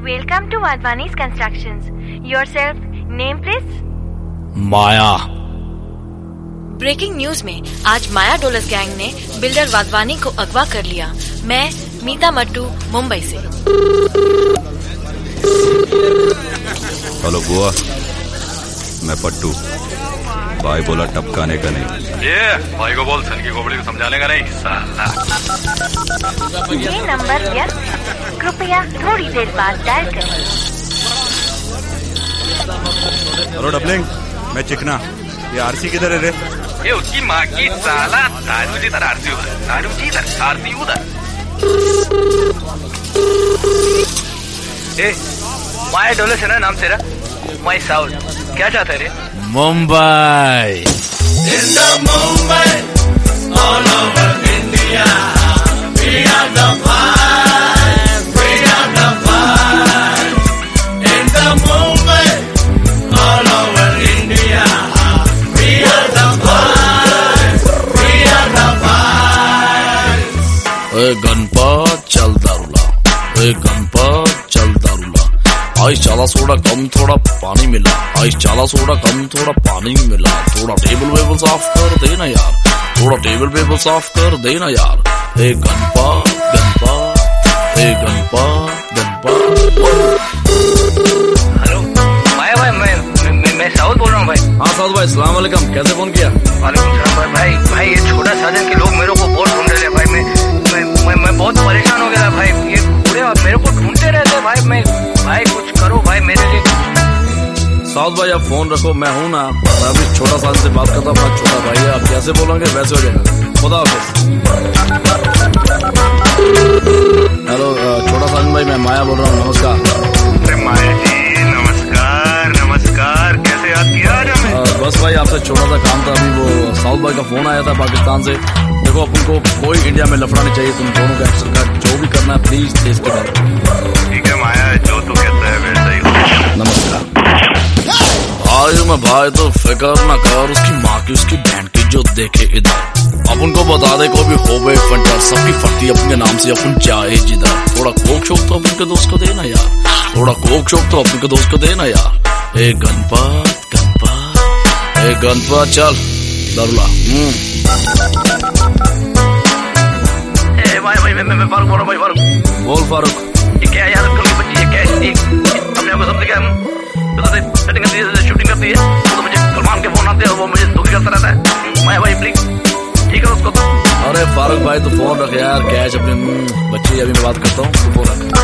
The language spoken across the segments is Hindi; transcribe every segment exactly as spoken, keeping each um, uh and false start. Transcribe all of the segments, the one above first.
Welcome to Wadhwani's Constructions. Yourself, name please? Maya. Breaking news में आज माया डोलस गैंग ने बिल्डर वाधवानी को अगवा कर लिया। मैं मीता मट्टू, मुंबई से। हेलो बुआ, मैं पट्टू। भाई बोला टपकाने का नहीं। ये भाई को बोल सन की खोपड़ी को समझाने का नहीं साला। ये नंबर व्यस्त, कृपया थोड़ी देर बाद डायल करें। हेलो डबलिंग, मैं चिकना। ये आरसी किधर है रे? ये उसकी माँ की साला। दारू जी इधर, आरती उधर, दारू जी इधर, आरती उधर। ए माया डोलस है ना नाम तेरा? माई साउथ, क्या चाहता है रे? Mumbai. In the Mumbai, all over India, we are the vibe, we are the vibe. In the Mumbai, all over India, we are the vibe, we are the vibe. ए गणपत चल दारूला, ए गणपत चल दारूला। आई चाला सोडा कम थोड़ा पानी मिला, आई चाला सोडा कम थोड़ा पानी मिला। थोड़ा टेबल वेबल साफ कर देना यार, थोड़ा टेबल वेबल साफ कर देना यार। ए गणपत गणपत, ए गणपत गणपत। हेलो माया भाई, मैं मैं, मैं साउथ बोल रहा हूँ भाई। हाँ साउथ भाई, सलाम वालेकुम। कैसे फोन किया? वालेकुम सलाम भाई। भाई भाई ये छोटा साधन के लोग मेरे को बहुत ढूंढ रहे हैं भाई। मैं मैं मैं, मैं बहुत परेशान हो गया भाई। ये पूरे मेरे को ढूंढते रहते हैं भाई। मैं भाई कुछ करो भाई मेरे लिए। साउथ भाई आप फोन रखो, मैं हूँ ना। मैं अभी छोटा साधन से बात करता हूँ, अपना छोटा भाई है। आप जैसे बोलोगे वैसे हो जाएगा। खुदा हाफिज़। हेलो छोटा साधन भाई, मैं माया बोल रहा हूँ। नमस्कार। अरे माया जी नमस्कार नमस्कार। कैसे याद किया आज हमें? बस भाई आपसे छोटा सा काम था। अभी वो साउथ भाई का फोन आया था पाकिस्तान से। देखो अपन को कोई इंडिया में लफड़ा नहीं चाहिए। तुम दोनों का एक्शन का जो भी करना है प्लीज देश के बारे में। ठीक है माया, जो तू कहता है वैसा ही। नमस्कार भाई। मैं भाई तो फिक्र न कर उसकी माँ की, उसकी बहन की, जो देखे इधर। अब उनको बता दे को भी हो गए फंटर, सबकी फटती अपने नाम से अपन जाए जिधर। थोड़ा कोक शोक तो अपन के दोस्त को देना यार, थोड़ा कोक शोक तो अपन के दोस्त को देना यार। ए गणपत गणपत, ए गणपत चल दारूला। ए भाई भाई मैं मैं फारूक बोल रहा हूँ भाई। फारूक बोल फारूक। ये क्या यार, कल की बच्ची है क्या? अपने आप को समझ गया सेटिंग करती है, शूटिंग करती है तो मुझे सलमान के फोन आते हैं और वो मुझे दुखी करता रहता है। माया भाई प्लीज ठीक है उसको तो। अरे फारूक भाई तो फोन रख यार, कैश अपने बच्ची। अभी मैं बात करता हूँ तो फोन रख।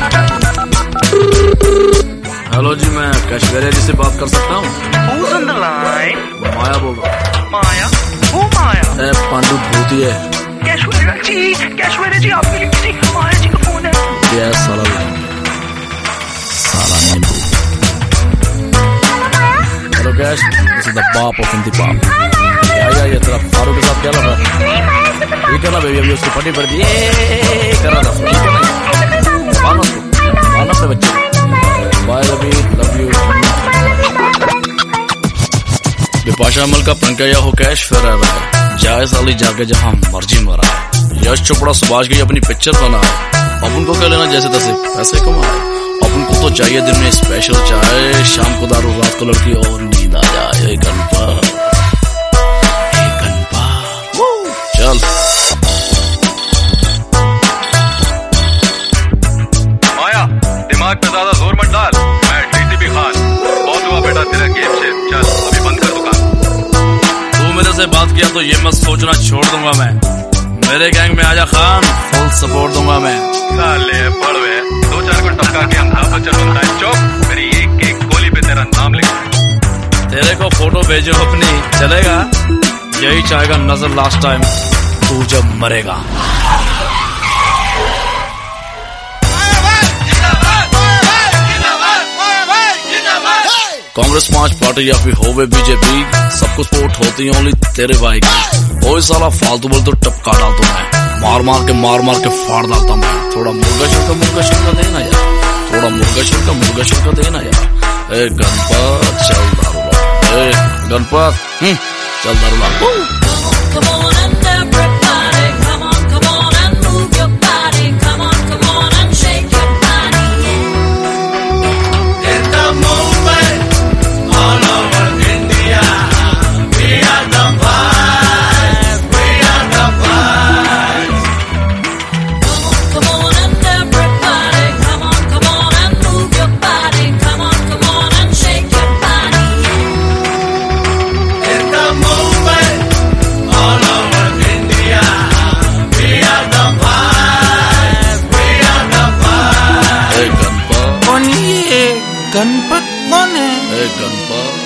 हेलो जी, मैं कैशवेरिया जी से बात कर सकता हूँ? Who's on the line? माया बोल रहा हूँ। माया? वो माया? ए पांडु भूती है। कैशवेरिया जी, कैशवेरिया जी आपके लिए किसी माया जी का फोन है। यस साला साला नींबू। Hello cash, this is the बाप ऑफ हिंदी बाप। क्या यार ये तेरा फारूक के साथ क्या लगा? ये करना बेबी, अभी उसकी फटी पड़ दी। ये कर रहा था मानो मानो अपने बच्चे। Bye Ravi, love you. Vipasha अमल का पंकया हो कैश फिर रहा है। जाए साली जाके जहाँ मर्जी मरा है। यश चोपड़ा सुभाष की अपनी पिक्चर बना है। अब उनको क्या लेना जैसे तैसे पैसे कमाए। अब उनको तो चाहिए दिन में स्पेशल चाय, शाम को दारू, रात को लड़की और नींद आ जाए। गणपत गणपत चल। माया दिमाग पे ज्यादा जोर मत डाल। मैं टीसीपी खान, बहुत हुआ बेटा तेरा गेम से। चल अभी बंद कर दुकान। तू मेरे से बात किया तो ये मत सोचना छोड़ दूंगा मैं। मेरे गैंग में आजा खान, फुल सपोर्ट दूंगा मैं। साले बड़वे दो चार को टपका के अंधा बच्चा बनता है। चौक मेरी एक एक गोली पे तेरा नाम लिखा। तेरे को फोटो भेजो अपनी, चलेगा? यही चाहेगा नजर लास्ट टाइम तू जब मरेगा। कांग्रेस पांच पार्टी या फिर होवे बीजेपी, सबको सपोर्ट होती है ओनली तेरे भाई की। कोई साला फालतू बोल तो टपका डालता मैं, मार मार के मार मार के फाड़ डालता मैं। थोड़ा मुर्गा छिलका मुर्गा छिलका देना यार, थोड़ा मुर्गा छिलका मुर्गा छिलका देना यार। ए गणपत चल दारूला, ए गणपत चल दारूला। Come on and everybody, come on, come on and move your body, come on, come on and shake your body, yeah. Ganpat कौन है? ए गणपत